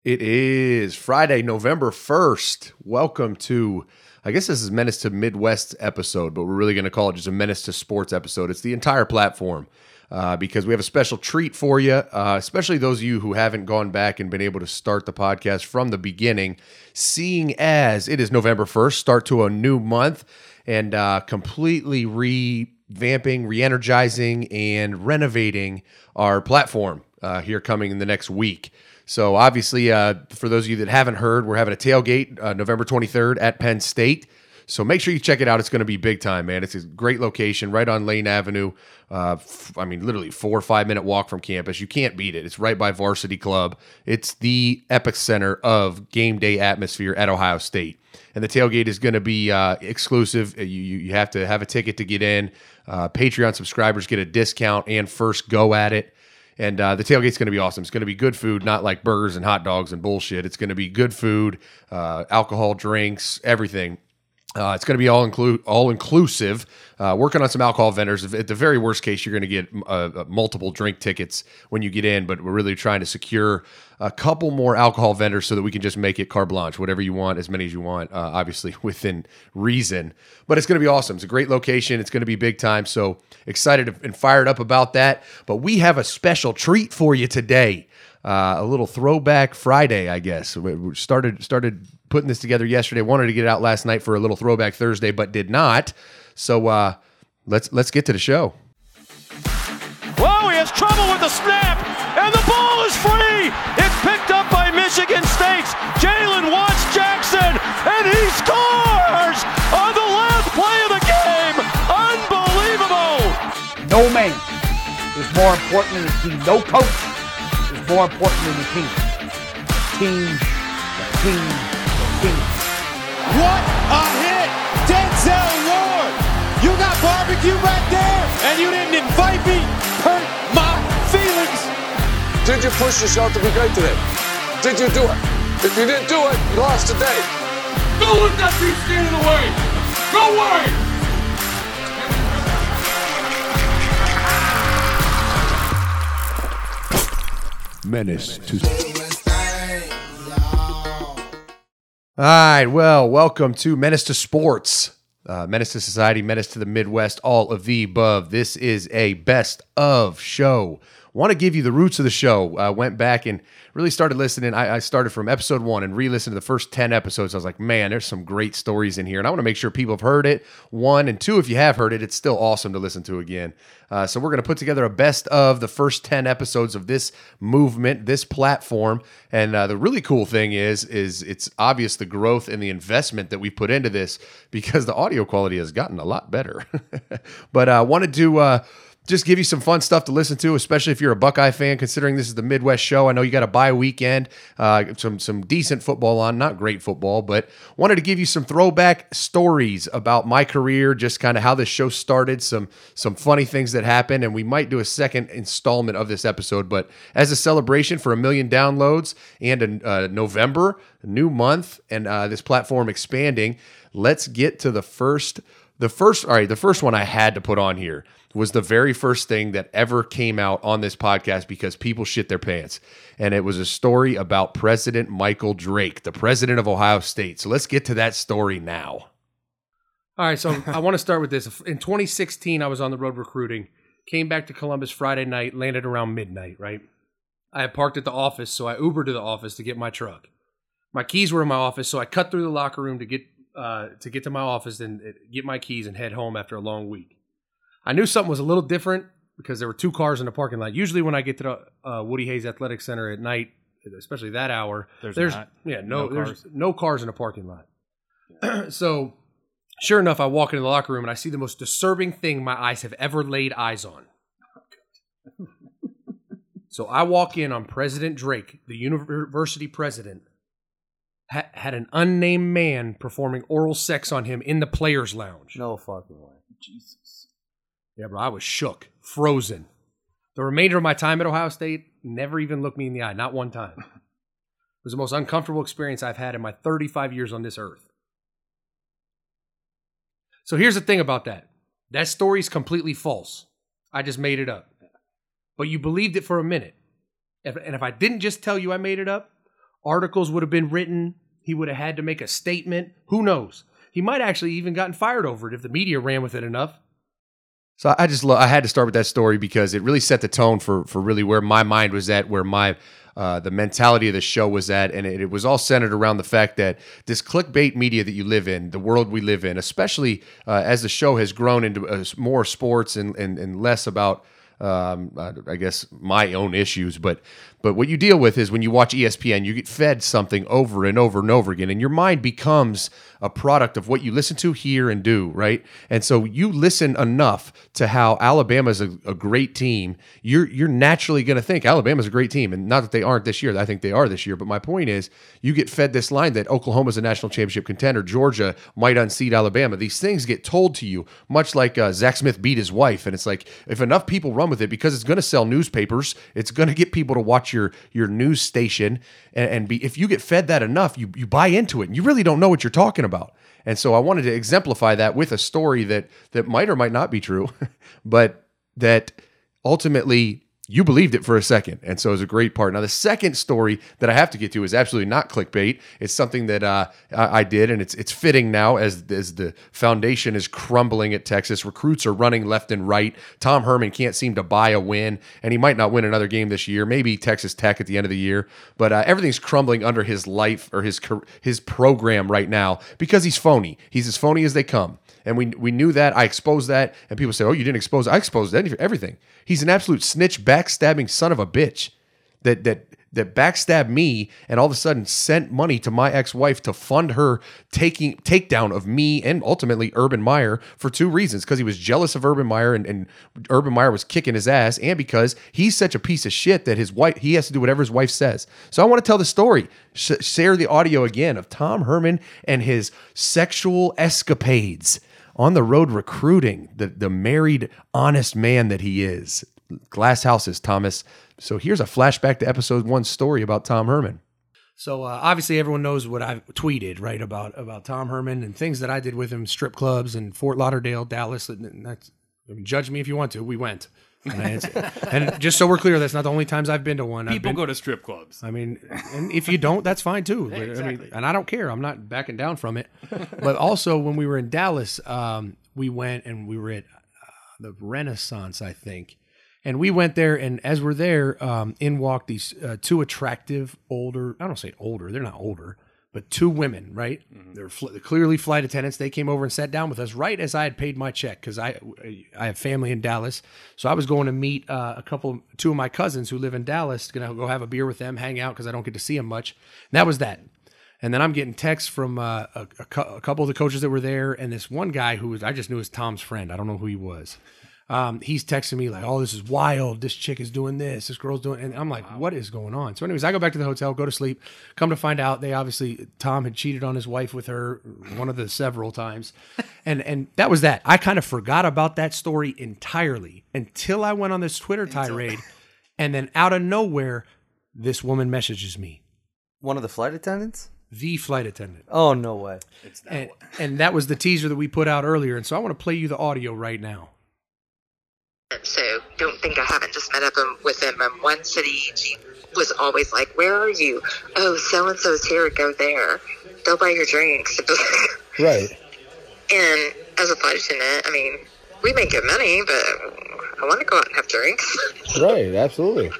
It is Friday, November 1st. Welcome to, I guess this is Menace to Midwest episode, but we're really going to call it just a Menace to Sports episode. It's the entire platform because we have a special treat for you, especially those of you who haven't gone back and been able to start the podcast from the beginning, seeing as it is November 1st, start to a new month, and completely revamping, re-energizing, and renovating our platform here coming in the next week. So obviously, for those of you that haven't heard, we're having a tailgate November 23rd at Penn State. So make sure you check it out. It's going to be big time, man. It's a great location right on Lane Avenue. Literally 4 or 5 minute walk from campus. You can't beat it. It's right by Varsity Club. It's the epicenter of game day atmosphere at Ohio State. And the tailgate is going to be exclusive. You have to have a ticket to get in. Patreon subscribers get a discount and first go at it. And the tailgate's going to be awesome. It's going to be good food, not like burgers and hot dogs and bullshit. It's going to be good food, alcohol, drinks, everything. It's going to be all inclusive. Working on some alcohol vendors. At the very worst case, you're going to get multiple drink tickets when you get in, but we're really trying to secure a couple more alcohol vendors so that we can just make it carte blanche, whatever you want, as many as you want, obviously within reason. But it's going to be awesome. It's a great location. It's going to be big time. So excited and fired up about that. But we have a special treat for you today. A little throwback Friday, I guess. We started putting this together yesterday. Wanted to get it out last night for a little throwback Thursday, but did not. So let's get to the show. Whoa, he has trouble with the snap, and the ball is free. It's picked up by Michigan State's Jalen Watts Jackson, and he scores on the last play of the game. Unbelievable. No man is more important than the team. No coach is more important than the team. The team. What a hit! Denzel Ward! You got barbecue back there, and you didn't invite me. Hurt my feelings. Did you push yourself to be great today? Did you do it? If you didn't do it, you lost today. Don't let that team stand in the way. Go away. Menace to... All right, well, welcome to Menace to Sports, Menace to Society, Menace to the Midwest, all of the above. This is a best of show. Want to give you the roots of the show. Went back and really started listening. I started from episode 1 and re-listened to the first 10 episodes. I was like, man, there's some great stories in here. And I want to make sure people have heard it. 1 and 2, if you have heard it, it's still awesome to listen to again. So we're going to put together a best of the first 10 episodes of this movement, this platform. And the really cool thing is it's obvious the growth and the investment that we put into this because the audio quality has gotten a lot better. But I wanted to... just give you some fun stuff to listen to, especially if you're a Buckeye fan, considering this is the Midwest show. I know you got a bye weekend, some decent football on, not great football, but wanted to give you some throwback stories about my career, just kind of how this show started, some funny things that happened, and we might do a second installment of this episode. But as a celebration for 1 million downloads and a November, a new month, and this platform expanding, let's get to the first one I had to put on here was the very first thing that ever came out on this podcast because people shit their pants. And it was a story about President Michael Drake, the president of Ohio State. So let's get to that story now. All right, so I want to start with this. In 2016, I was on the road recruiting, came back to Columbus Friday night, landed around midnight, right? I had parked at the office, so I Ubered to the office to get my truck. My keys were in my office, so I cut through the locker room to get to my office and get my keys and head home after a long week. I knew something was a little different because there were 2 cars in the parking lot. Usually when I get to the Woody Hayes Athletic Center at night, especially that hour, there's no cars in the parking lot. Yeah. So sure enough, I walk into the locker room and I see the most disturbing thing my eyes have ever laid eyes on. So I walk in on President Drake, the university president, had an unnamed man performing oral sex on him in the players' lounge. No fucking way. Jesus. Yeah, bro, I was shook, frozen. The remainder of my time at Ohio State never even looked me in the eye, not one time. It was the most uncomfortable experience I've had in my 35 years on this earth. So here's the thing about that. That story's completely false. I just made it up. But you believed it for a minute. And if I didn't just tell you I made it up, Articles would have been written. He would have had to make a statement. Who knows? He might actually even gotten fired over it if the media ran with it enough. So I had to start with that story because it really set the tone for really where my mind was at, where my the mentality of the show was at, and it was all centered around the fact that this clickbait media that you live in, the world we live in, especially as the show has grown into more sports and less about I guess my own issues, but what you deal with is when you watch ESPN, you get fed something over and over and over again, and your mind becomes a product of what you listen to, hear, and do, right? And so you listen enough to how Alabama's a great team, you're naturally going to think Alabama's a great team, and not that they aren't this year. I think they are this year, but my point is you get fed this line that Oklahoma's a national championship contender, Georgia might unseat Alabama. These things get told to you, much like Zach Smith beat his wife, and it's like if enough people run with it, because it's going to sell newspapers, it's going to get people to watch your news station, and if you get fed that enough, you buy into it, and you really don't know what you're talking about. And so I wanted to exemplify that with a story that might or might not be true, but that ultimately you believed it for a second. And so it was a great part. Now, the second story that I have to get to is absolutely not clickbait. It's something that I did, and it's fitting now as the foundation is crumbling at Texas. Recruits are running left and right. Tom Herman can't seem to buy a win, and he might not win another game this year, maybe Texas Tech at the end of the year. But everything's crumbling under his life or his program right now because he's phony. He's as phony as they come. And we knew that. I exposed that. And people say, oh, you didn't expose it. I exposed everything. He's an absolute snitch, backstabbing son of a bitch that backstabbed me and all of a sudden sent money to my ex-wife to fund her takedown of me and ultimately Urban Meyer for two reasons. Because he was jealous of Urban Meyer and Urban Meyer was kicking his ass, and because he's such a piece of shit that he has to do whatever his wife says. So I want to tell the story. Share the audio again of Tom Herman and his sexual escapades on the road recruiting, the married, honest man that he is. Glass houses, Thomas. So here's a flashback to episode 1 story about Tom Herman. So obviously everyone knows what I tweeted, right, about Tom Herman and things that I did with him, strip clubs in Fort Lauderdale, Dallas. Judge me if you want to. We went. And just so we're clear, that's not the only times I've been to one. People go to strip clubs. I mean, and if you don't, that's fine too. Yeah, exactly. I mean, and I don't care. I'm not backing down from it. But also when we were in Dallas, we went and we were at the Renaissance, I think. And we went there, and as we're there, in walked these two attractive, older, I don't say older, they're not older, but two women, right? Mm-hmm. They're clearly flight attendants. They came over and sat down with us right as I had paid my check because I have family in Dallas. So I was going to meet two of my cousins who live in Dallas, going to go have a beer with them, hang out because I don't get to see them much. And that was that. And then I'm getting texts from a couple of the coaches that were there, and this one guy I just knew was Tom's friend. I don't know who he was. He's texting me like, oh, this is wild. This chick is doing this. This girl's doing, and I'm like, what is going on? So anyways, I go back to the hotel, go to sleep, come to find out Tom had cheated on his wife with her one of the several times. And that was that. I kind of forgot about that story entirely until I went on this Twitter tirade. And then out of nowhere, this woman messages me. One of the flight attendants? The flight attendant. Oh, no way. And that was the teaser that we put out earlier. And so I want to play you the audio right now. So don't think I haven't just met up with him in one city. She was always like, where are you? Oh, so-and-so's here, go there. They'll buy your drinks. Right. And as a flight attendant, I mean, we make good money, but I want to go out and have drinks. Right, absolutely.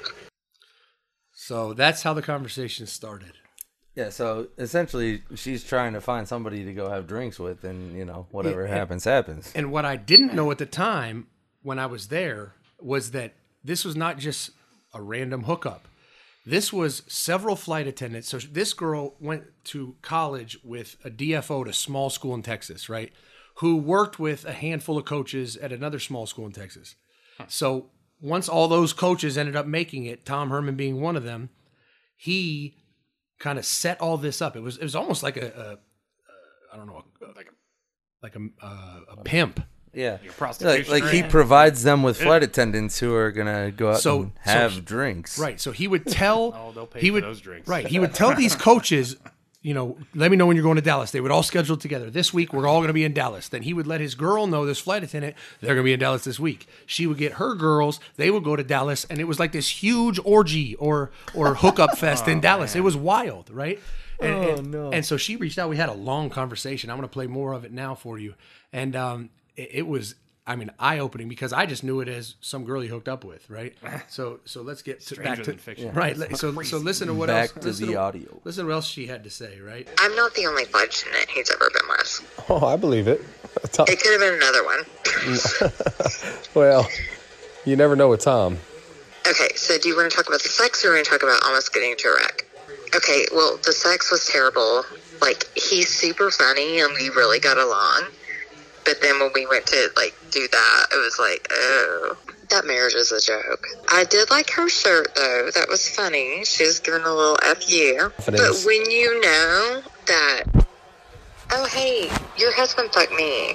So that's how the conversation started. Yeah, so essentially she's trying to find somebody to go have drinks with, and, whatever happens. And what I didn't know at the time when I was there was that this was not just a random hookup. This was several flight attendants. So this girl went to college with a DFO at a small school in Texas, right? Who worked with a handful of coaches at another small school in Texas. So once all those coaches ended up making it, Tom Herman being one of them, he kind of set all this up. It was almost like a pimp. Yeah, prostitution. Like he provides them with flight attendants who are gonna go out and have drinks. Right. So he would tell they'll pay for those drinks. Right. He would tell these coaches let me know when you're going to Dallas. They would all schedule together. This week, we're all going to be in Dallas. Then he would let his girl know, this flight attendant, they're going to be in Dallas this week. She would get her girls. They would go to Dallas. And it was like this huge orgy or hookup fest in Dallas. Man. It was wild, right? And so she reached out. We had a long conversation. I'm going to play more of it now for you. And it was, eye-opening because I just knew it as some girl he hooked up with, right? So let's get back to fiction. Yeah. Right. So listen to what back else. To the audio. Listen to what else she had to say, right? I'm not the only flight attendant he's ever been with. Oh, I believe it. It could have been another one. Well, you never know with Tom. Okay, so do you want to talk about the sex or do you want to talk about almost getting into a wreck? Okay, well, the sex was terrible. Like, he's super funny and we really got along. But then when we went to, do that, it was like, oh, that marriage is a joke. I did like her shirt, though. That was funny. She was giving a little F-you. But when you know that, oh, hey, your husband fucked me.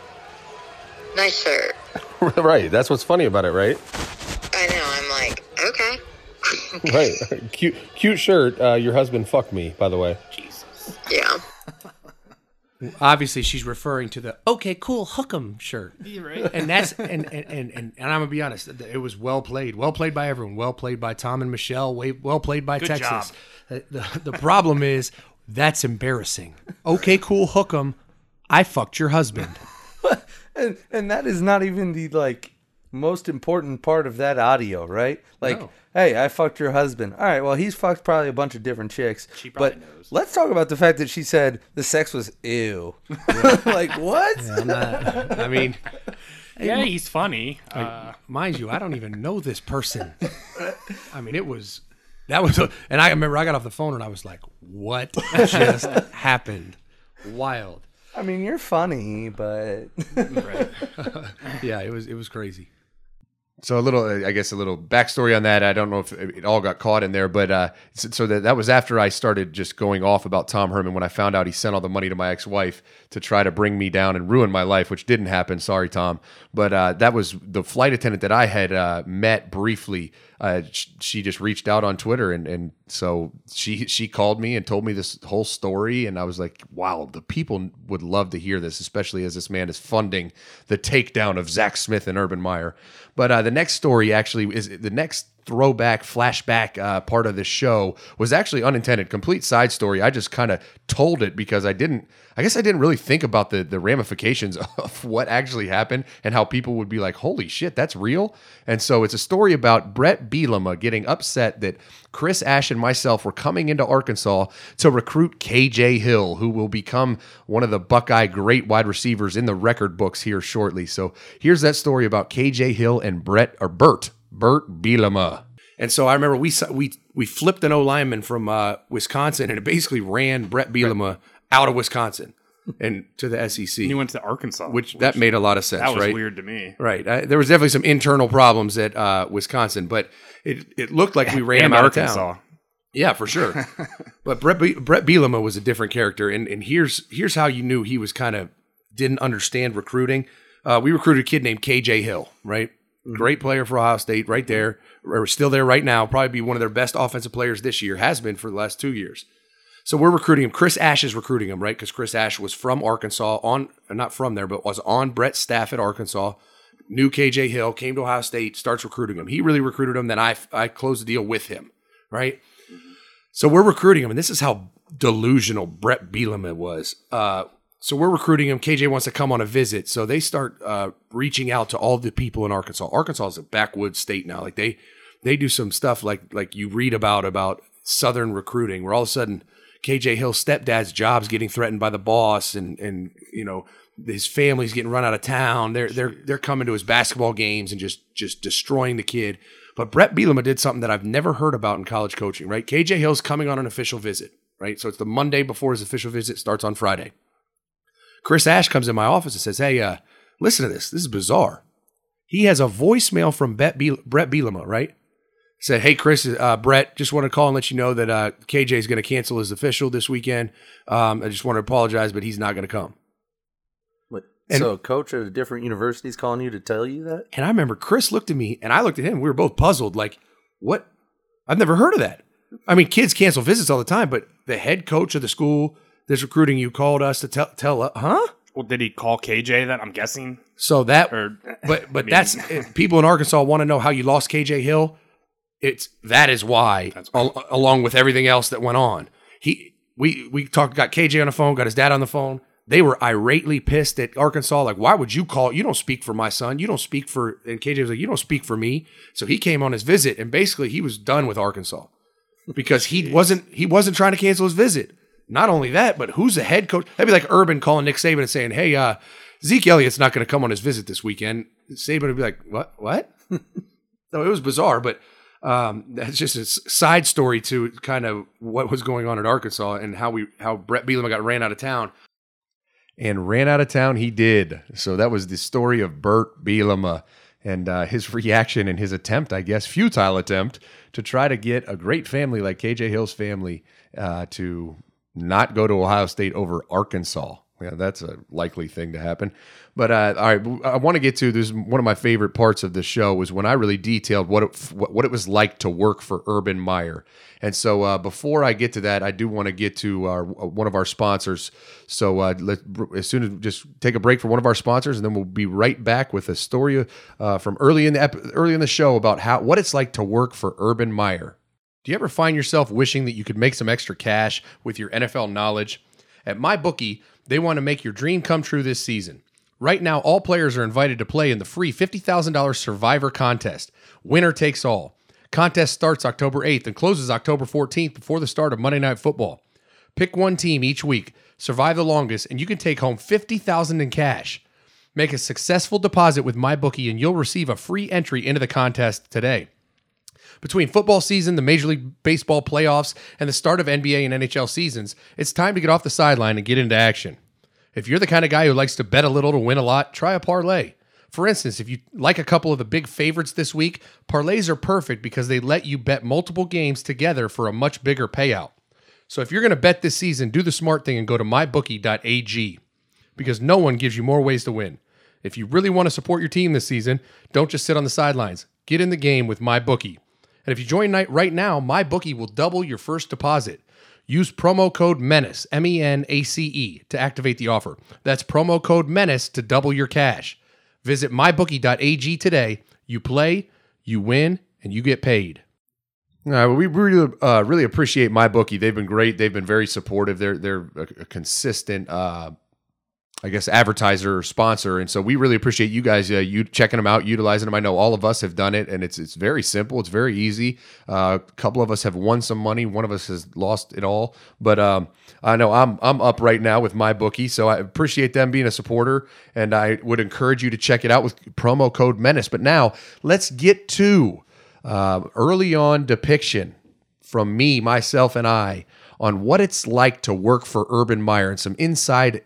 Nice shirt. Right. That's what's funny about it, right? I know. I'm like, okay. Right. Cute shirt. Your husband fucked me, by the way. Jesus. Yeah. Obviously, she's referring to the "okay, cool, hook 'em" shirt, right? And that's and I'm gonna be honest. It was well played by everyone. Well played by Tom and Michelle. Well played by Good Texas. job. The problem is that's embarrassing. Okay, cool, hook 'em. I fucked your husband. and that is not even the most important part of that audio, right? No. Hey, I fucked your husband. All right, well, he's fucked probably a bunch of different chicks. She probably knows. Let's talk about the fact that she said the sex was ew. What? Yeah, yeah, he's funny. Mind you, I don't even know this person. And I remember I got off the phone and I was like, what just happened? Wild. You're funny, but Right. Yeah, it was crazy. So a little backstory on that. I don't know if it all got caught in there, but so that was after I started just going off about Tom Herman when I found out he sent all the money to my ex-wife to try to bring me down and ruin my life, which didn't happen. Sorry, Tom. But that was the flight attendant that I had met briefly. She just reached out on Twitter, and so she called me and told me this whole story, and I was like, wow, the people would love to hear this, especially as this man is funding the takedown of Zach Smith and Urban Meyer. But the next story actually is the next throwback, flashback part of this show was actually unintended, complete side story. I just kind of told it because I didn't really think about the ramifications of what actually happened and how people would be like, holy shit, that's real. And so it's a story about Brett Bielema getting upset that Chris Ash and myself were coming into Arkansas to recruit KJ Hill, who will become one of the Buckeye great wide receivers in the record books here shortly. So here's that story about KJ Hill and Bert Bielema. And so I remember we flipped an O-lineman from Wisconsin, and it basically ran Brett Bielema out of Wisconsin and to the SEC. And he went to Arkansas. Which that made a lot of sense, right? That was weird to me. Right. There was definitely some internal problems at Wisconsin, but it looked like we ran him out of town. Yeah, for sure. But Brett Bielema was a different character, and here's how you knew he was didn't understand recruiting. We recruited a kid named KJ Hill, right? Great player for Ohio State, right there. Or still there right now. Probably be one of their best offensive players this year. Has been for the last 2 years. So we're recruiting him. Chris Ash is recruiting him, right? Because Chris Ash was from Arkansas, not from there, but was on Brett's staff at Arkansas. Knew KJ Hill, came to Ohio State, starts recruiting him. He really recruited him. Then I closed the deal with him, right? So we're recruiting him, and this is how delusional Brett Bielema was. So we're recruiting him. KJ wants to come on a visit. So they start reaching out to all the people in Arkansas. Arkansas is a backwoods state now. Like they do some stuff like you read about Southern recruiting, where all of a sudden KJ Hill's stepdad's job's getting threatened by the boss, and his family's getting run out of town. They're coming to his basketball games and just destroying the kid. But Brett Bielema did something that I've never heard about in college coaching, right? KJ Hill's coming on an official visit, right? So it's the Monday before his official visit starts on Friday. Chris Ash comes in my office and says, hey, listen to this. This is bizarre. He has a voicemail from Brett Bielema, right? Said, hey, Chris, Brett, just want to call and let you know that KJ is going to cancel his official this weekend. I just want to apologize, but he's not going to come. So a coach at a different university is calling you to tell you that? And I remember Chris looked at me, and I looked at him. We were both puzzled, like, what? I've never heard of that. I mean, kids cancel visits all the time, but the head coach of the school that's recruiting you called us to tell huh? Well, did he call KJ that? I'm guessing. So that, Or- but that's people in Arkansas want to know how you lost KJ Hill. That is why, along with everything else that went on. We got KJ on the phone, got his dad on the phone. They were irately pissed at Arkansas. Like, why would you call? You don't speak for my son. You don't speak for. And KJ was like, you don't speak for me. So he came on his visit, and basically he was done with Arkansas because he wasn't trying to cancel his visit. Not only that, but who's the head coach? That'd be like Urban calling Nick Saban and saying, "Hey, Zeke Elliott's not going to come on his visit this weekend." Saban would be like, "What?" So it was bizarre, but that's just a side story to kind of what was going on at Arkansas and how Brett Bielema got ran out of town. And ran out of town he did. So that was the story of Bert Bielema and his reaction and his attempt, I guess, futile attempt to try to get a great family like KJ Hill's family to not go to Ohio State over Arkansas. Yeah, that's a likely thing to happen. But all right, I want to get to this. One of my favorite parts of the show was when I really detailed what it was like to work for Urban Meyer. And so before I get to that, I do want to get to one of our sponsors. So as soon as just take a break for one of our sponsors, and then we'll be right back with a story from early in the show about what it's like to work for Urban Meyer. Do you ever find yourself wishing that you could make some extra cash with your NFL knowledge? At MyBookie, they want to make your dream come true this season. Right now, all players are invited to play in the free $50,000 Survivor Contest. Winner takes all. Contest starts October 8th and closes October 14th before the start of Monday Night Football. Pick one team each week, survive the longest, and you can take home $50,000 in cash. Make a successful deposit with MyBookie and you'll receive a free entry into the contest today. Between football season, the Major League Baseball playoffs, and the start of NBA and NHL seasons, it's time to get off the sideline and get into action. If you're the kind of guy who likes to bet a little to win a lot, try a parlay. For instance, if you like a couple of the big favorites this week, parlays are perfect because they let you bet multiple games together for a much bigger payout. So if you're going to bet this season, do the smart thing and go to mybookie.ag because no one gives you more ways to win. If you really want to support your team this season, don't just sit on the sidelines. Get in the game with MyBookie. And if you join right now, MyBookie will double your first deposit. Use promo code MENACE, MENACE, to activate the offer. That's promo code MENACE to double your cash. Visit mybookie.ag today. You play, you win, and you get paid. All right, well, we really appreciate MyBookie. They've been great. They've been very supportive. They're a consistent advertiser or sponsor. And so we really appreciate you guys, you checking them out, utilizing them. I know all of us have done it, and it's very simple. It's very easy. A couple of us have won some money. One of us has lost it all. But I know I'm up right now with MyBookie, so I appreciate them being a supporter, and I would encourage you to check it out with promo code MENACE. But now let's get to early on depiction from me, myself, and I on what it's like to work for Urban Meyer and some insight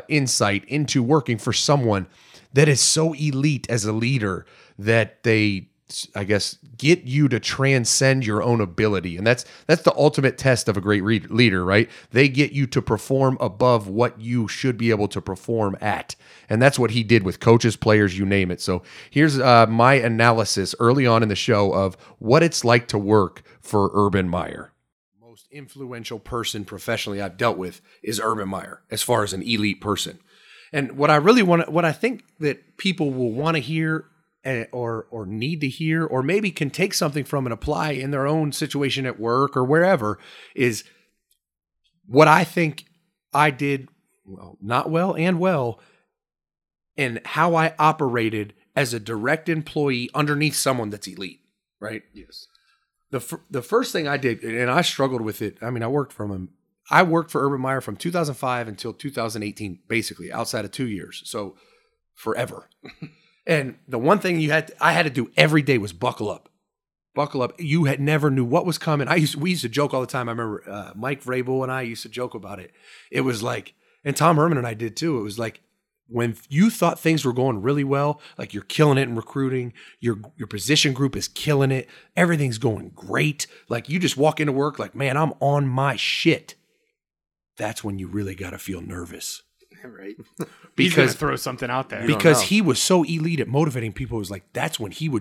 into working for someone that is so elite as a leader that they, I guess, get you to transcend your own ability. And that's the ultimate test of a great leader, right? They get you to perform above what you should be able to perform at. And that's what he did with coaches, players, you name it. So here's my analysis early on in the show of what it's like to work for Urban Meyer. Influential person professionally I've dealt with is Urban Meyer as far as an elite person. And what I think that people will want to hear or need to hear, or maybe can take something from and apply in their own situation at work or wherever, is what I think I did not well and well, and how I operated as a direct employee underneath someone that's elite, right? Yes. The first thing I did, and I struggled with it. I mean, I worked for Urban Meyer from 2005 until 2018, basically outside of 2 years. So forever. And the one thing I had to do every day was buckle up. Buckle up. You never knew what was coming. We used to joke all the time. I remember Mike Vrabel and I used to joke about it. It was like, and Tom Herman and I did too. It was like, when you thought things were going really well, like you're killing it in recruiting, your position group is killing it, everything's going great, like you just walk into work like, man, I'm on my shit. That's when you really got to feel nervous. Right. Because throw something out there. Because he was so elite at motivating people. It was like, that's when he would just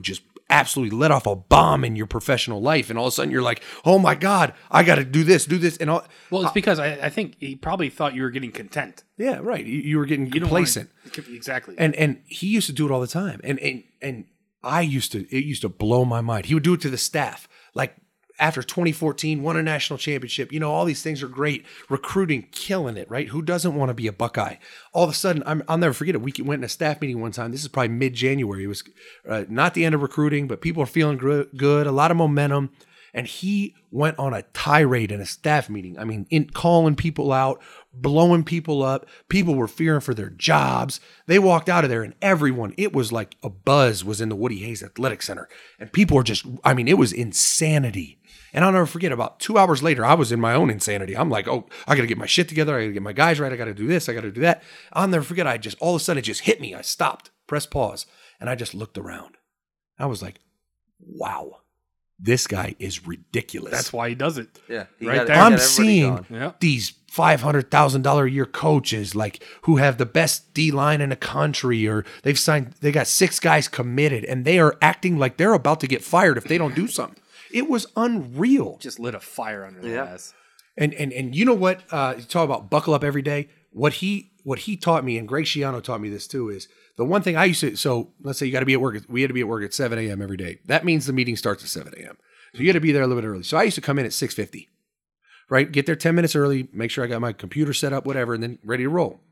absolutely let off a bomb in your professional life, and all of a sudden you're like, oh my God, I got to do this, and all. Well, it's because I think he probably thought you were getting content. Yeah, right. You were getting complacent. Exactly. And he used to do it all the time. And it used to blow my mind. He would do it to the staff. Like after 2014, won a national championship. All these things are great. Recruiting, killing it, right? Who doesn't want to be a Buckeye? All of a sudden, I'll never forget it. We went in a staff meeting one time. This is probably mid-January. It was not the end of recruiting, but people are feeling good, a lot of momentum. And he went on a tirade in a staff meeting. I mean, calling people out, blowing people up. People were fearing for their jobs. They walked out of there and it was like a buzz was in the Woody Hayes Athletic Center. And people were it was insanity. And I'll never forget, about 2 hours later, I was in my own insanity. I'm like, oh, I got to get my shit together. I got to get my guys right. I got to do this. I got to do that. I'll never forget. All of a sudden, it just hit me. I stopped, pressed pause, and I just looked around. I was like, wow. This guy is ridiculous. That's why he does it. Yeah. Right there. I'm seeing these $500,000 a year coaches who have the best D-line in the country, or they got 6 guys committed, and they are acting like they're about to get fired if they don't do something. It was unreal. Just lit a fire under their ass. And you know what? You talk about buckle up every day. What he taught me, and Greg Schiano taught me this too, is the one thing I used to, so let's say you got to be at work. We had to be at work at 7 a.m. every day. That means the meeting starts at 7 a.m. So you got to be there a little bit early. So I used to come in at 6:50, right? Get there 10 minutes early, make sure I got my computer set up, whatever, and then ready to roll.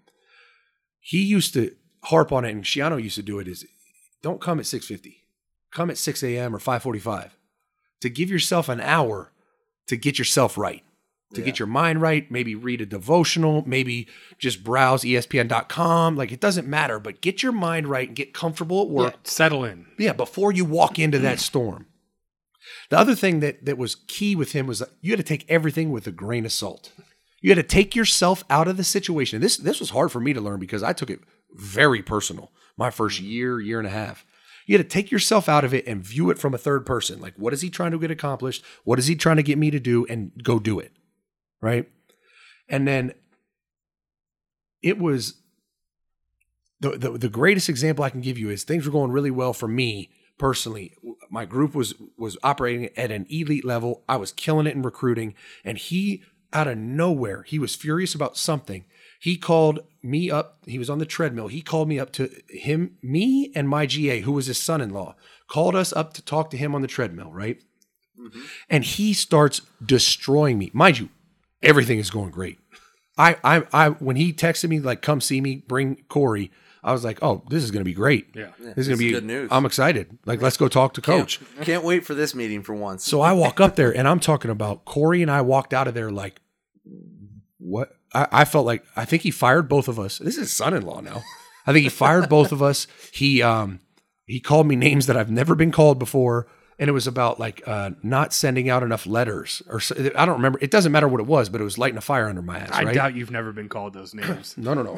He used to harp on it, and Schiano used to do it, is don't come at 6:50. Come at 6 a.m. or 5:45 to give yourself an hour to get yourself right. To get your mind right, maybe read a devotional, maybe just browse ESPN.com. It doesn't matter, but get your mind right and get comfortable at work. Yeah, settle in. Yeah, before you walk into that storm. The other thing that was key with him was you had to take everything with a grain of salt. You had to take yourself out of the situation. This was hard for me to learn because I took it very personal my first year and a half. You had to take yourself out of it and view it from a third person. Like, what is he trying to get accomplished? What is he trying to get me to do? And go do it. Right. And then it was the greatest example I can give you is things were going really well for me personally. My group was operating at an elite level. I was killing it in recruiting. And he, out of nowhere, he was furious about something. He called me up. He was on the treadmill. He called me up to him, me and my GA, who was his son-in-law, called us up to talk to him on the treadmill. Right. Mm-hmm. And he starts destroying me. Mind you, everything is going great. I when he texted me, come see me, bring Corey, I was like, oh, this is going to be great. Yeah. This is going to be good news. I'm excited. Let's go talk to coach. Can't wait for this meeting for once. So I walk up there and I'm talking about Corey, and I walked out of there like, what? I felt like, I think he fired both of us. This is his son-in-law now. I think he fired both of us. He called me names that I've never been called before. And it was about not sending out enough letters, or I don't remember. It doesn't matter what it was, but it was lighting a fire under my ass. I right? doubt you've never been called those names. No.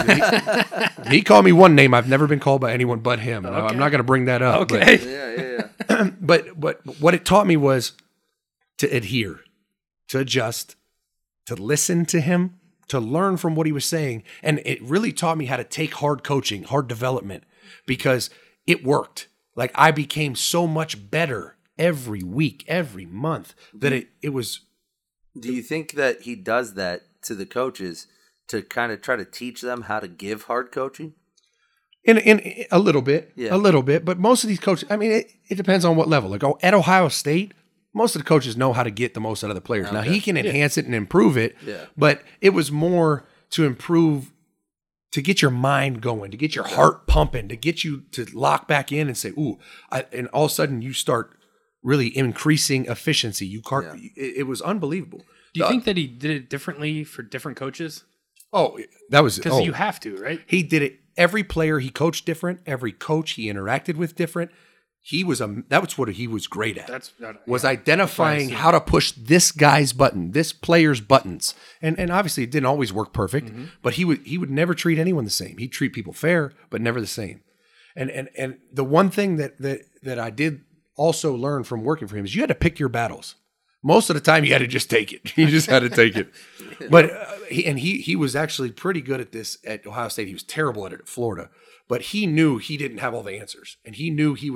He called me one name I've never been called by anyone but him. Okay. I'm not going to bring that up. Okay. But what it taught me was to adhere, to adjust, to listen to him, to learn from what he was saying, and it really taught me how to take hard coaching, hard development, because it worked. I became so much better every week, every month that it was. Do you think that he does that to the coaches to kind of try to teach them how to give hard coaching? In a little bit, a little bit. But most of these coaches, I mean, it depends on what level. At Ohio State, most of the coaches know how to get the most out of the players. Okay. Now, he can enhance it and improve it, but it was more to improve, to get your mind going, to get your heart pumping, to get you to lock back in and say, ooh, and all of a sudden you start really increasing efficiency. It was unbelievable. Do you think that he did it differently for different coaches? Oh, that was because you have to, right? He did it. Every player he coached different. Every coach he interacted with different. That's what he was great at. Was identifying how to push this guy's button, this player's buttons. And obviously it didn't always work perfect, but he would never treat anyone the same. He'd treat people fair, but never the same. And the one thing that I did also learn from working for him is you had to pick your battles. Most of the time you had to just take it. You just had to take it. But he was actually pretty good at this at Ohio State. He was terrible at it at Florida, but he knew he didn't have all the answers, and he knew he was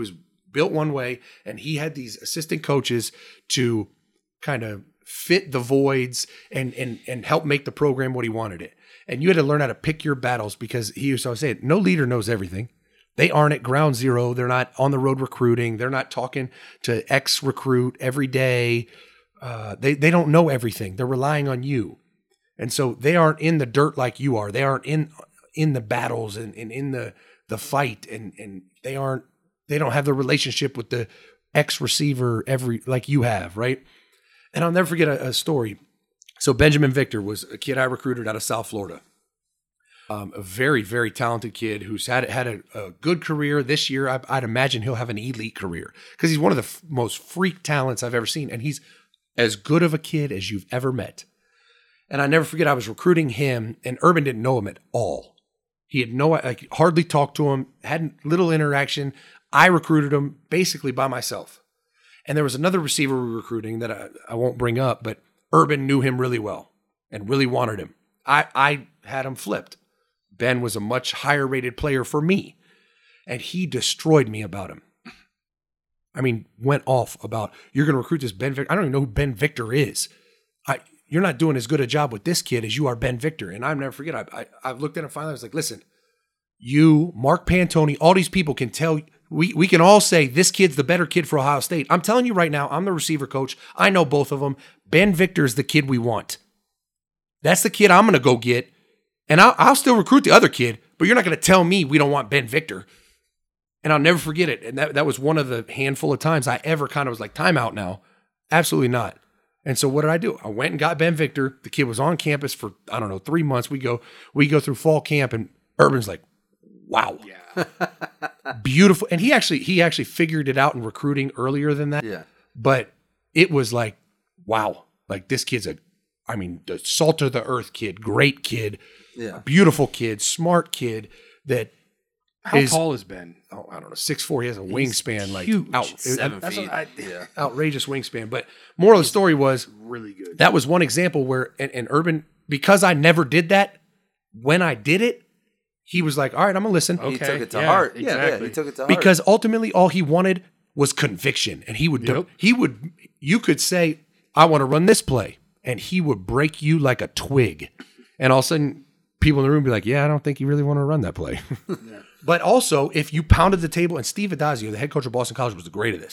built one way, and he had these assistant coaches to kind of fit the voids and help make the program what he wanted it. And you had to learn how to pick your battles, because he used to always say, no leader knows everything. They aren't at ground zero. They're not on the road recruiting. They're not talking to X recruit every day. They don't know everything. They're relying on you. And so they aren't in the dirt like you are. They aren't in the battles and in the fight. And they don't have the relationship with the X receiver like you have, right? And I'll never forget a story. So Benjamin Victor was a kid I recruited out of South Florida. A very, very talented kid who's had a good career this year. I'd imagine he'll have an elite career because he's one of the most freak talents I've ever seen. And he's as good of a kid as you've ever met. And I never forget, I was recruiting him, and Urban didn't know him at all. He had hardly talked to him, had little interaction. I recruited him basically by myself. And there was another receiver we were recruiting that I won't bring up, but Urban knew him really well and really wanted him. I had him flipped. Ben was a much higher rated player for me, and he destroyed me about him. I mean, went off about, you're going to recruit this Ben Victor. I don't even know who Ben Victor is. You're not doing as good a job with this kid as you are Ben Victor. And I'll never forget, I looked at him finally. I was like, listen, you, Mark Pantoni, all these people can tell, we can all say this kid's the better kid for Ohio State. I'm telling you right now, I'm the receiver coach. I know both of them. Ben Victor is the kid we want. That's the kid I'm going to go get. And I'll still recruit the other kid, but you're not going to tell me we don't want Ben Victor. And I'll never forget it. And that was one of the handful of times I ever kind of was like, time out now. Absolutely not. And so what did I do? I went and got Ben Victor. The kid was on campus for, 3 months. We go through fall camp, and Urban's like, wow. Yeah. Beautiful. And he actually figured it out in recruiting earlier than that. Yeah. But it was like, wow. Like, this kid's the salt of the earth kid, great kid. Yeah. Beautiful kid, smart kid that How tall is Ben? Oh, I don't know, 6'4". He has a wingspan like huge. 7 feet. Outrageous wingspan. But moral of the story was really good. That was one example where, and Urban, because I never did that, when I did it, he was like, all right, I'm going to listen. He took it to heart. Exactly. Yeah, he took it to heart. Because ultimately all he wanted was conviction. And he would, you could say, I want to run this play. And he would break you like a twig. And all of a sudden, people in the room would be like, yeah, I don't think you really want to run that play. Yeah. But also, if you pounded the table, and Steve Addazio, the head coach of Boston College, was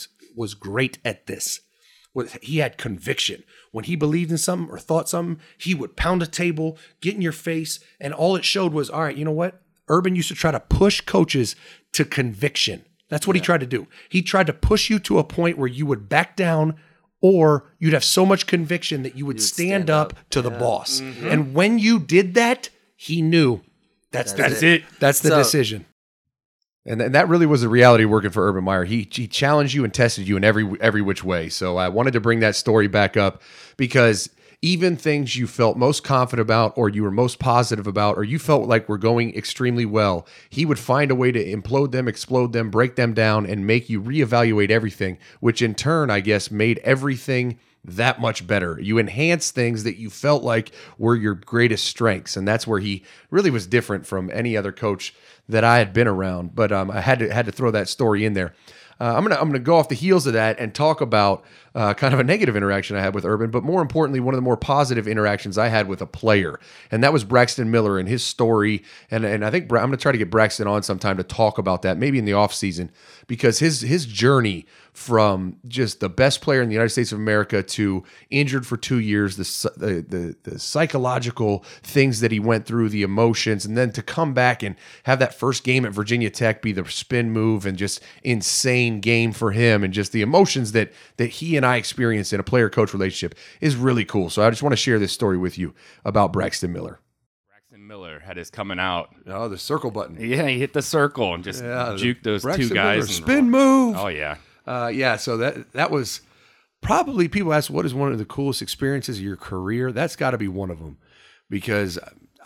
great at this. He had conviction. When he believed in something or thought something, he would pound a table, get in your face, and all it showed was, all right, you know what? Urban used to try to push coaches to conviction. That's what he tried to do. He tried to push you to a point where you would back down, or you'd have so much conviction that you would stand up to the boss. Mm-hmm. And when you did that, he knew that's it. That's the decision. And that really was the reality working for Urban Meyer. He challenged you and tested you in every which way. So I wanted to bring that story back up because even things you felt most confident about, or you were most positive about, or you felt like were going extremely well, he would find a way to implode them, explode them, break them down, and make you reevaluate everything, which in turn, I guess, made everything that much better. You enhanced things that you felt like were your greatest strengths. And that's where he really was different from any other coach that I had been around. But I had to throw that story in there. I'm gonna go off the heels of that and talk about kind of a negative interaction I had with Urban, but more importantly, one of the more positive interactions I had with a player, and that was Braxton Miller and his story. And I think I'm gonna try to get Braxton on sometime to talk about that, maybe in the off season, because his journey from just the best player in the United States of America to injured for 2 years, the psychological things that he went through, the emotions, and then to come back and have that first game at Virginia Tech be the spin move and just insane game for him, and just the emotions that he and I experienced in a player-coach relationship is really cool. So I just want to share this story with you about Braxton Miller. Miller had his coming out. Oh, the circle button. Yeah, he hit the circle and just juked those Braxton two guys. Miller, spin move. Oh, yeah. So that was probably, people ask, what is one of the coolest experiences of your career? That's got to be one of them, because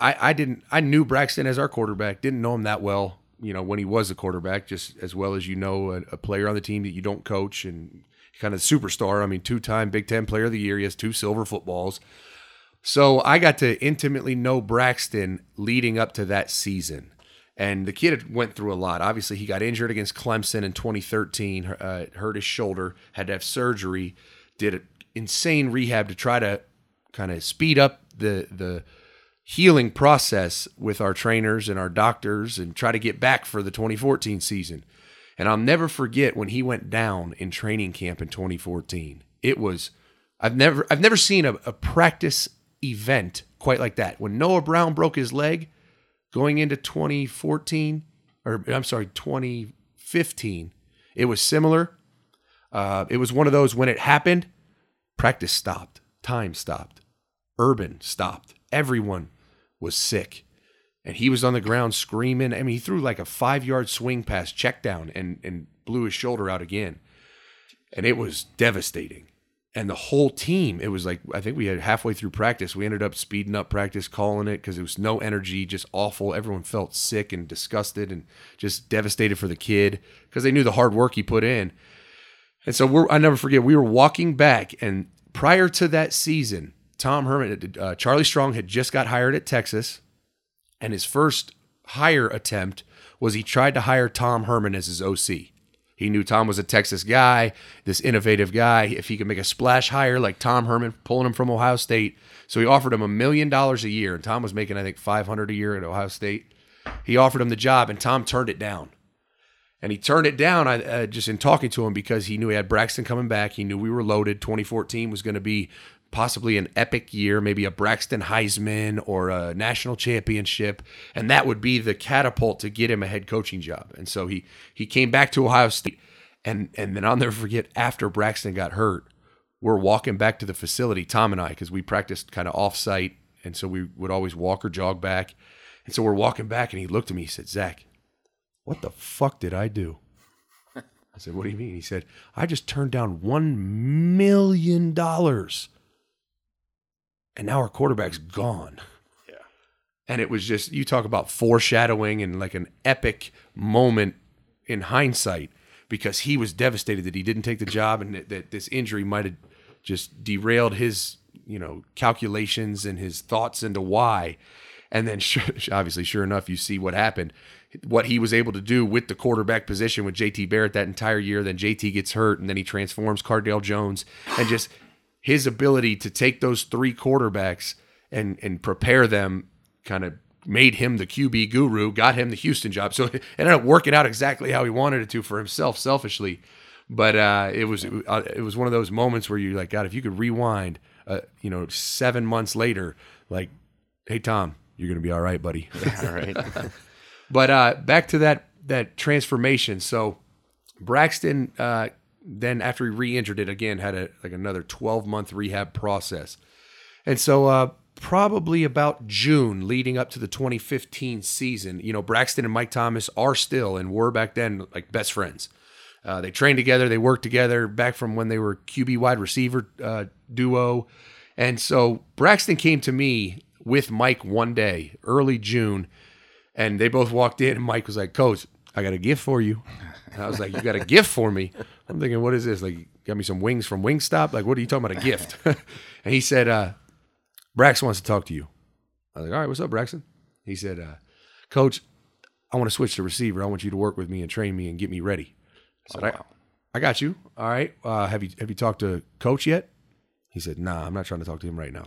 I knew Braxton as our quarterback, didn't know him that well, when he was a quarterback, just as well as a player on the team that you don't coach, and kind of superstar. I mean, 2-time Big Ten Player of the Year. He has 2 silver footballs. So I got to intimately know Braxton leading up to that season. And the kid went through a lot. Obviously, he got injured against Clemson in 2013, hurt his shoulder, had to have surgery, did an insane rehab to try to kind of speed up the healing process with our trainers and our doctors and try to get back for the 2014 season. And I'll never forget when he went down in training camp in 2014. It was, I've never seen a practice event quite like that. When Noah Brown broke his leg, going into 2015, it was similar. It was one of those, when it happened, practice stopped, time stopped, Urban stopped. Everyone was sick. And he was on the ground screaming. I mean, he threw like a 5-yard swing pass, check down, and blew his shoulder out again. And it was devastating. And the whole team, it was like, I think we had halfway through practice, we ended up speeding up practice, calling it, because it was no energy, just awful. Everyone felt sick and disgusted and just devastated for the kid because they knew the hard work he put in. And so I never forget, we were walking back, and prior to that season, Tom Herman, Charlie Strong had just got hired at Texas, and his first hire attempt was he tried to hire Tom Herman as his OC. He knew Tom was a Texas guy, this innovative guy. If he could make a splash hire like Tom Herman, pulling him from Ohio State. So he offered him $1 million a year, and Tom was making, I think, $500 a year at Ohio State. He offered him the job, and Tom turned it down. And he turned it down just in talking to him because he knew he had Braxton coming back. He knew we were loaded. 2014 was going to be possibly an epic year, maybe a Braxton Heisman or a national championship, and that would be the catapult to get him a head coaching job. And so he came back to Ohio State, and then I'll never forget, after Braxton got hurt, we're walking back to the facility, Tom and I, because we practiced kind of off-site, and so we would always walk or jog back. And so we're walking back, and he looked at me, he said, "Zach, what the fuck did I do?" I said, "What do you mean?" He said, "I just turned down $1 million. And now our quarterback's gone." Yeah. And it was just, you talk about foreshadowing and like an epic moment in hindsight, because he was devastated that he didn't take the job, and that this injury might have just derailed his, calculations and his thoughts into why. And then obviously, sure enough, you see what happened, what he was able to do with the quarterback position with JT Barrett that entire year. Then JT gets hurt, and then he transforms Cardale Jones, and just his ability to take those 3 quarterbacks and prepare them kind of made him the QB guru, got him the Houston job. So it ended up working out exactly how he wanted it to for himself, selfishly. But it was one of those moments where you're like, God, if you could rewind, 7 months later, like, "Hey, Tom, you're going to be all right, buddy." All right. But back to that transformation. So Braxton, then after he re-injured it again, had another 12-month rehab process. And so probably about June leading up to the 2015 season, Braxton and Mike Thomas are still, and were back then, like best friends. They trained together, they worked together back from when they were QB wide receiver duo. And so Braxton came to me with Mike one day, early June, and they both walked in, and Mike was like, "Coach, I got a gift for you." And I was like, "You got a gift for me?" I'm thinking, what is this? Like, you got me some wings from Wingstop? Like, what are you talking about, a gift? And he said, "Braxton wants to talk to you." I was like, "All right, what's up, Braxton?" He said, "Coach, I want to switch to receiver. I want you to work with me and train me and get me ready." I said, wow. I got you. All right. Have you talked to Coach yet? He said, "Nah, I'm not trying to talk to him right now."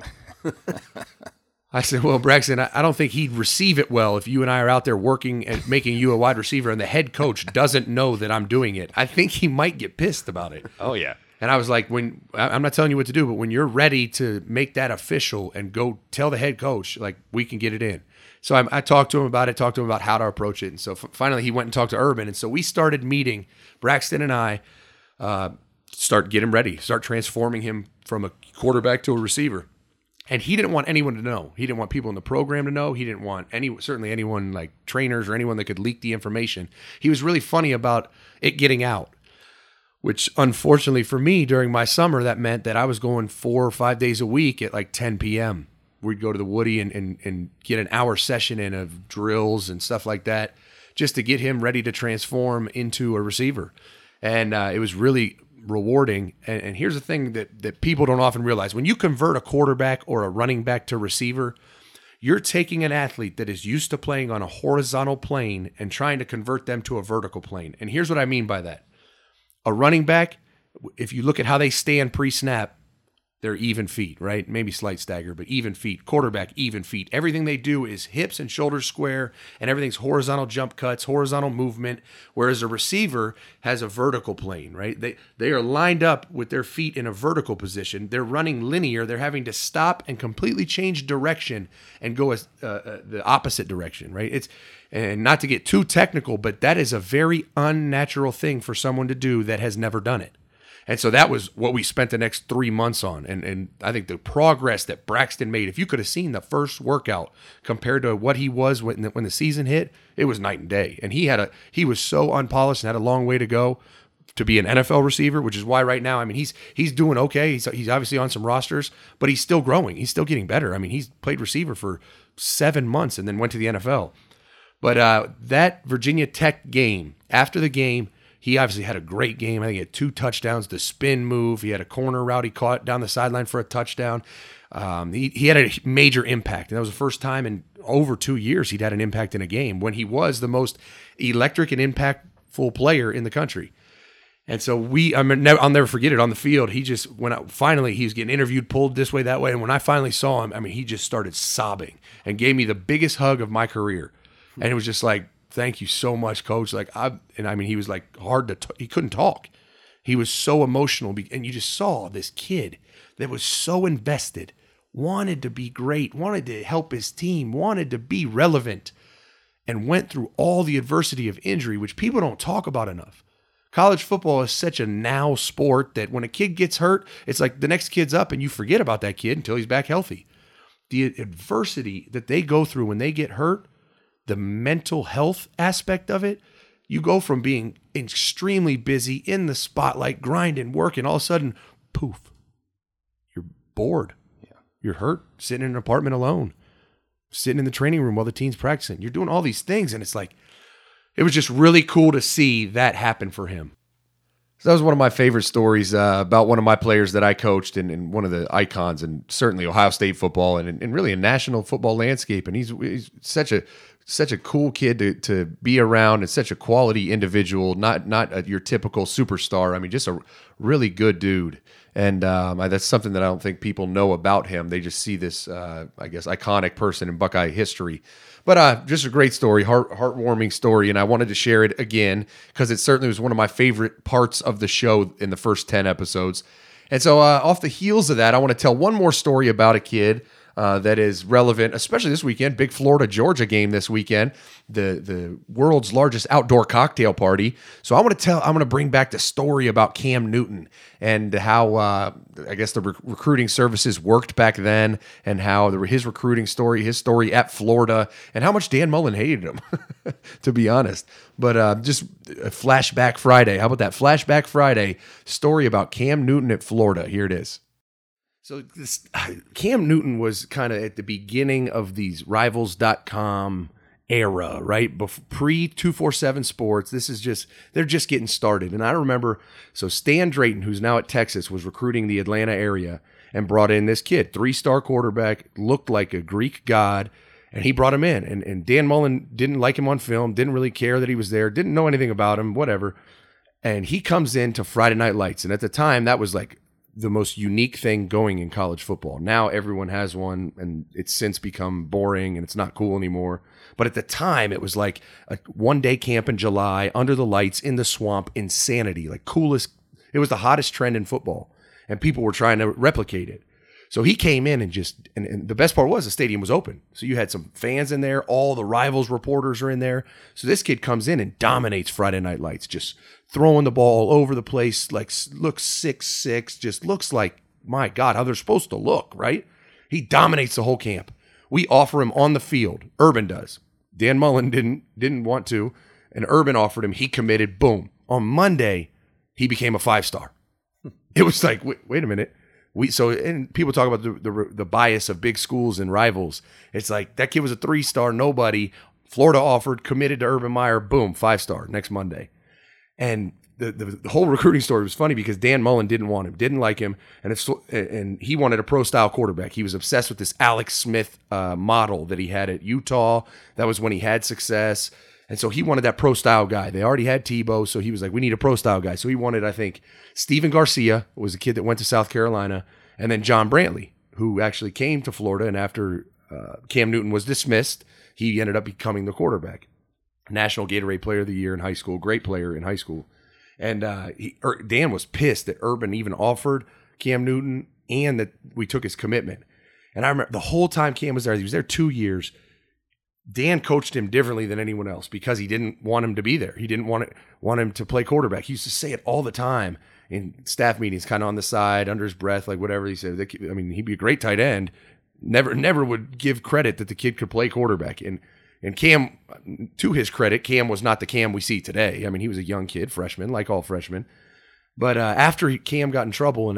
I said, "Well, Braxton, I don't think he'd receive it well if you and I are out there working and making you a wide receiver and the head coach doesn't know that I'm doing it. I think he might get pissed about it." Oh, yeah. And I was like, I'm not telling you what to do, but when you're ready to make that official and go tell the head coach, like, we can get it in. So I talked to him about it, talked to him about how to approach it. And so finally he went and talked to Urban. And so we started meeting, Braxton and I, start getting him ready, start transforming him from a quarterback to a receiver. And he didn't want anyone to know. He didn't want people in the program to know. He didn't want certainly anyone like trainers or anyone that could leak the information. He was really funny about it getting out, which unfortunately for me during my summer, that meant that I was going 4 or 5 days a week at like 10 p.m. We'd go to the Woody and get an hour session in of drills and stuff like that just to get him ready to transform into a receiver. And it was really rewarding. And here's the thing that people don't often realize. When you convert a quarterback or a running back to receiver, You're taking an athlete that is used to playing on a horizontal plane and trying to convert them to a vertical plane. And here's what I mean by that. A running back, if you look at how they stand pre-snap, they're even feet, right? Maybe slight stagger, but even feet. Quarterback, even feet. Everything they do is hips and shoulders square, and everything's horizontal jump cuts, horizontal movement, whereas a receiver has a vertical plane, right? They are lined up with their feet in a vertical position. They're running linear. They're having to stop and completely change direction and go the opposite direction, right? And not to get too technical, but that is a very unnatural thing for someone to do that has never done it. And so that was what we spent the next 3 months on. And I think the progress that Braxton made, if you could have seen the first workout compared to what he was when the season hit, it was night and day. And he was so unpolished and had a long way to go to be an NFL receiver, which is why right now, I mean, he's doing okay. He's obviously on some rosters, but he's still growing. He's still getting better. I mean, he's played receiver for 7 months and then went to the NFL. But that Virginia Tech game, after the game, he obviously had a great game. I think he had 2 touchdowns, the spin move. He had a corner route he caught down the sideline for a touchdown. He had a major impact. And that was the first time in over 2 years he'd had an impact in a game when he was the most electric and impactful player in the country. And so I'll never forget it on the field. He just, finally he was getting interviewed, pulled this way, that way. And when I finally saw him, I mean, he just started sobbing and gave me the biggest hug of my career. And it was just like, thank you so much, Coach. He was like he couldn't talk. He was so emotional. And you just saw this kid that was so invested, wanted to be great, wanted to help his team, wanted to be relevant, and went through all the adversity of injury, which people don't talk about enough. College football is such a now sport that when a kid gets hurt, it's like the next kid's up and you forget about that kid until he's back healthy. The adversity that they go through when they get hurt, the mental health aspect of it, you go from being extremely busy in the spotlight, grinding, working, all of a sudden, poof, you're bored. Yeah. You're hurt, sitting in an apartment alone, sitting in the training room while the team's practicing. You're doing all these things, and it's like, it was just really cool to see that happen for him. So that was one of my favorite stories about one of my players that I coached and one of the icons and certainly Ohio State football and really a national football landscape. And he's such a cool kid to be around and such a quality individual, not your typical superstar. I mean, just a really good dude. And that's something that I don't think people know about him. They just see this, iconic person in Buckeye history. But just a great story, heartwarming story, and I wanted to share it again because it certainly was one of my favorite parts of the show in the first 10 episodes. And so off the heels of that, I want to tell one more story about a kid that is relevant, especially this weekend. Big Florida-Georgia game this weekend, the world's largest outdoor cocktail party. So I'm going to bring back the story about Cam Newton and how the recruiting services worked back then, and how his recruiting story, his story at Florida, and how much Dan Mullen hated him, to be honest. But just a Flashback Friday. How about that Flashback Friday story about Cam Newton at Florida? Here it is. So Cam Newton was kind of at the beginning of these Rivals.com era, right? Pre-247 Sports. They're just getting started. And I remember, so Stan Drayton, who's now at Texas, was recruiting the Atlanta area and brought in this kid, 3-star quarterback, looked like a Greek god, and he brought him in. And Dan Mullen didn't like him on film, didn't really care that he was there, didn't know anything about him, whatever. And he comes into Friday Night Lights. And at the time, that was like the most unique thing going in college football. Now everyone has one, and it's since become boring and it's not cool anymore. But at the time, it was like a one-day camp in July, under the lights, in the swamp, insanity, like coolest. It was the hottest trend in football, and people were trying to replicate it. So he came in and the best part was the stadium was open. So you had some fans in there, all the Rivals reporters are in there. So this kid comes in and dominates Friday Night Lights, just throwing the ball all over the place, like looks 6'6", just looks like, my God, how they're supposed to look, right? He dominates the whole camp. We offer him on the field. Urban does. Dan Mullen didn't want to, and Urban offered him. He committed. Boom. On Monday, he became a 5-star. It was like, wait a minute. And people talk about the bias of big schools and Rivals. It's like that kid was a 3-star, nobody. Florida offered, committed to Urban Meyer. Boom, 5-star next Monday. And the whole recruiting story was funny because Dan Mullen didn't want him, didn't like him, and he wanted a pro-style quarterback. He was obsessed with this Alex Smith model that he had at Utah. That was when he had success. And so he wanted that pro-style guy. They already had Tebow, so he was like, we need a pro-style guy. So he wanted, I think, Steven Garcia was a kid that went to South Carolina, and then John Brantley, who actually came to Florida, and after Cam Newton was dismissed, he ended up becoming the quarterback. National Gatorade Player of the Year in high school, great player in high school. And Dan was pissed that Urban even offered Cam Newton and that we took his commitment. And I remember the whole time Cam was there, he was there 2 years, Dan coached him differently than anyone else because he didn't want him to be there. He didn't want him to play quarterback. He used to say it all the time in staff meetings, kind of on the side, under his breath, like whatever he said. I mean, he'd be a great tight end. Never would give credit that the kid could play quarterback. And Cam, to his credit, Cam was not the Cam we see today. I mean, he was a young kid, freshman, like all freshmen. But after Cam got in trouble,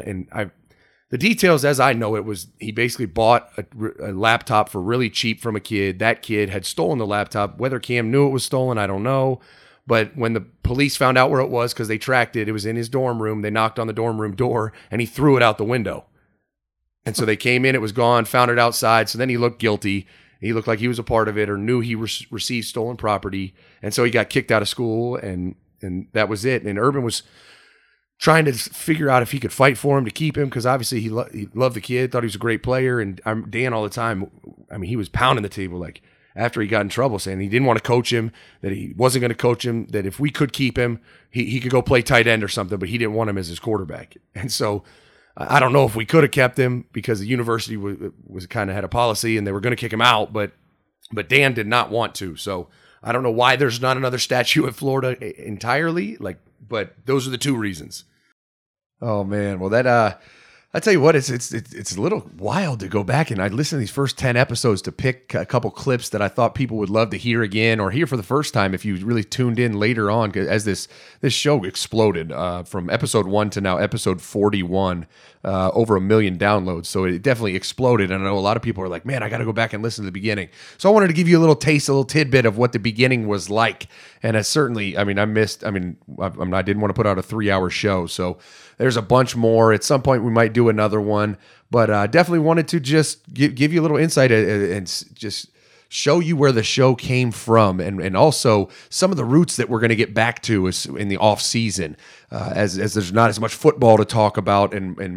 the details as I know it was he basically bought a laptop for really cheap from a kid. That kid had stolen the laptop. Whether Cam knew it was stolen, I don't know. But when the police found out where it was, because they tracked it, it was in his dorm room. They knocked on the dorm room door, and he threw it out the window. And so they came in, it was gone, found it outside. So then he looked guilty. He looked like he was a part of it or knew he received stolen property. And so he got kicked out of school, and that was it. And Urban was trying to figure out if he could fight for him to keep him because obviously he loved the kid, thought he was a great player. And Dan all the time, I mean, he was pounding the table like after he got in trouble saying he didn't want to coach him, that he wasn't going to coach him, that if we could keep him, he could go play tight end or something, but he didn't want him as his quarterback. And so I don't know if we could have kept him because the university was kind of had a policy and they were going to kick him out, but Dan did not want to. So I don't know why there's not another statue at Florida entirely, but those are the two reasons. Oh man, well that I tell you what, it's a little wild to go back and I listened to these first 10 episodes to pick a couple clips that I thought people would love to hear again or hear for the first time if you really tuned in later on as this show exploded from episode 1 to now episode 41, over 1 million downloads. So it definitely exploded. And I know a lot of people are like, man, I got to go back and listen to the beginning. So I wanted to give you a little taste, a little tidbit of what the beginning was like. And I certainly, I didn't want to put out a 3-hour show. So there's a bunch more. At some point we might do another one, but definitely wanted to just give you a little insight and just show you where the show came from and also some of the roots that we're going to get back to in the off season as there's not as much football to talk about and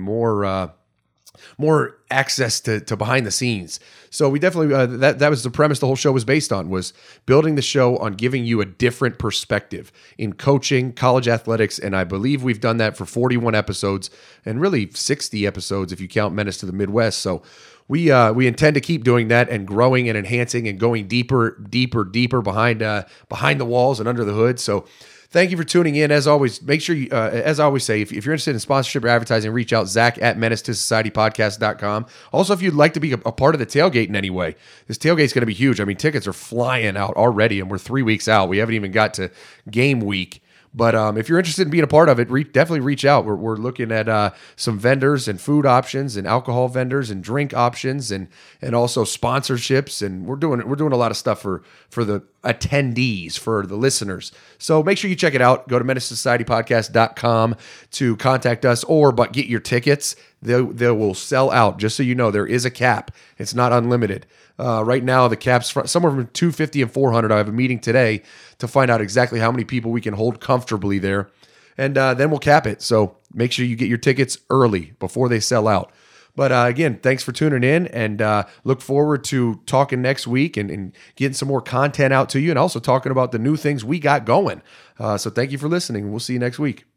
more access to behind the scenes. So we definitely, that was the premise the whole show was based on, was building the show on giving you a different perspective in coaching, college athletics, and I believe we've done that for 41 episodes and really 60 episodes if you count Menace to the Midwest. So we intend to keep doing that and growing and enhancing and going deeper behind the walls and under the hood. So thank you for tuning in. As always, make sure you, as I always say, if you're interested in sponsorship or advertising, reach out, Zach at menacetosocietypodcast.com. Also, if you'd like to be a part of the tailgate in any way, this tailgate's going to be huge. I mean, tickets are flying out already, and we're 3 weeks out. We haven't even got to game week. But if you're interested in being a part of it, definitely reach out. We're looking at some vendors and food options and alcohol vendors and drink options and also sponsorships. And we're doing a lot of stuff for the attendees, for the listeners. So make sure you check it out. Go to menacesocietypodcast.com to contact us but get your tickets. They will sell out. Just so you know, there is a cap. It's not unlimited. Right now, the cap's somewhere from 250 and 400. I have a meeting today to find out exactly how many people we can hold comfortably there. And then we'll cap it. So make sure you get your tickets early before they sell out. But again, thanks for tuning in and look forward to talking next week and getting some more content out to you and also talking about the new things we got going. So thank you for listening. We'll see you next week.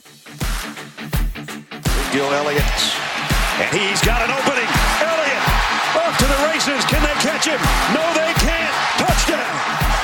Gil Elliott, and he's got an opening. Elliott off to the races. Can they catch him? No, they can't. Touchdown.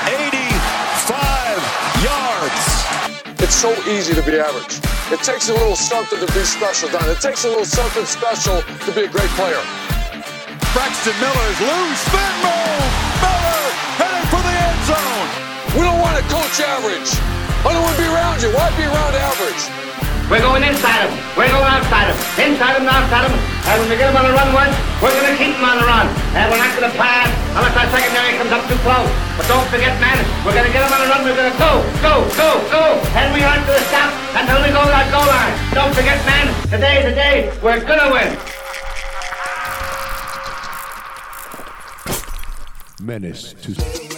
85 yards. It's so easy to be average. It takes a little something to be special, Don. It takes a little something special to be a great player. Braxton Miller's loose. Spin move. Miller heading for the end zone. We don't want to coach average. I don't want to be around you. Why be around average? We're going inside them. We're going outside them. Inside them and outside them. And when we get them on the run once, we're going to keep them on the run. And we're not going to pass unless our secondary comes up too close. But don't forget, man, we're going to get them on the run. We're going to go. And we aren't going to stop until we go to that goal line. Don't forget, man, today's the day we're going to win. Menace to